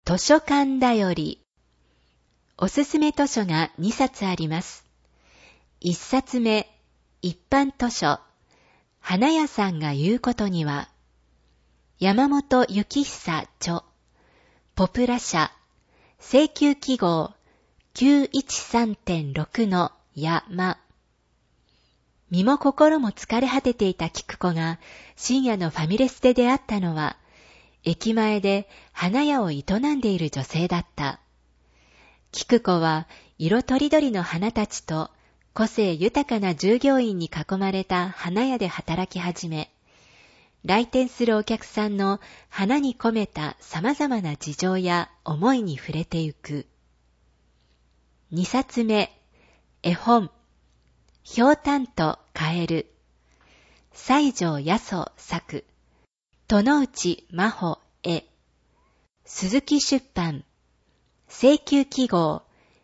図書館だより。おすすめ図書が2冊あります。1冊目、一般図書、花屋さんが言うことには。山本幸久著、ポプラ社、請求記号 913.6 の山。身も心も疲れ果てていた菊子が深夜のファミレスで出会ったのは、駅前で花屋を営んでいる女性だった。菊子は色とりどりの花たちと個性豊かな従業員に囲まれた花屋で働き始め、来店するお客さんの花に込めた様々な事情や思いに触れてゆく。2冊目、絵本、ひょうたんとカエル、西条八十作、殿内真帆絵、鈴木出版、請求記号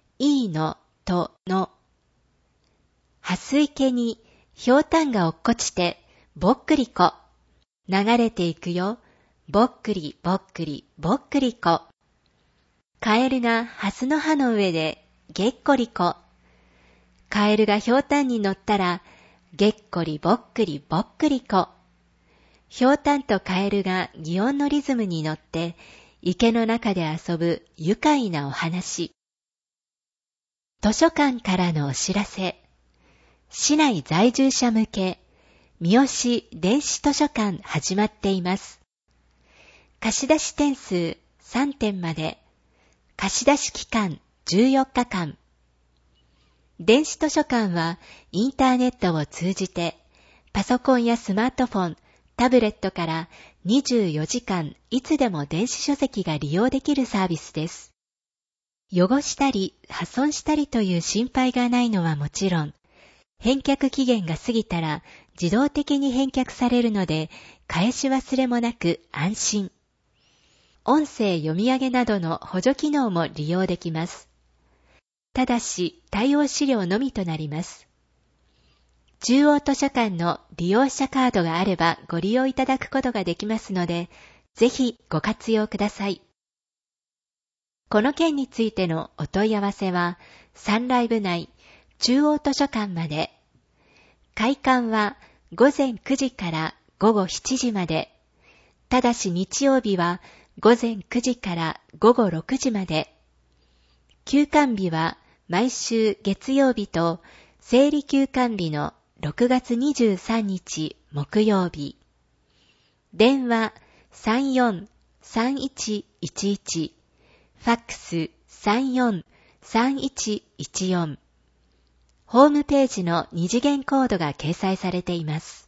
E のとの。蓮水池にひょうたんが落っこちて、ぼっくりこ。流れていくよ。ぼっくりぼっくりぼっくりこ。カエルがハスの葉の上でげっこりこ。カエルがひょうたんに乗ったら、げっこりぼっくりぼっくりこ。ひょうたんとカエルが擬音のリズムに乗って、池の中で遊ぶ愉快なお話。図書館からのお知らせ。市内在住者向け、三好電子図書館始まっています。貸出点数3点まで、貸出期間14日間。電子図書館はインターネットを通じて、パソコンやスマートフォン、タブレットから24時間いつでも電子書籍が利用できるサービスです。汚したり破損したりという心配がないのはもちろん、返却期限が過ぎたら自動的に返却されるので、返し忘れもなく安心。音声読み上げなどの補助機能も利用できます。ただし対応資料のみとなります。中央図書館の利用者カードがあればご利用いただくことができますので、ぜひご活用ください。この件についてのお問い合わせは、サンライブ内中央図書館まで。開館は午前9時から午後7時まで。ただし日曜日は午前9時から午後6時まで。休館日は毎週月曜日と生理休館日の6月23日木曜日。電話34-3111、ファックス34-3114。ホームページの二次元コードが掲載されています。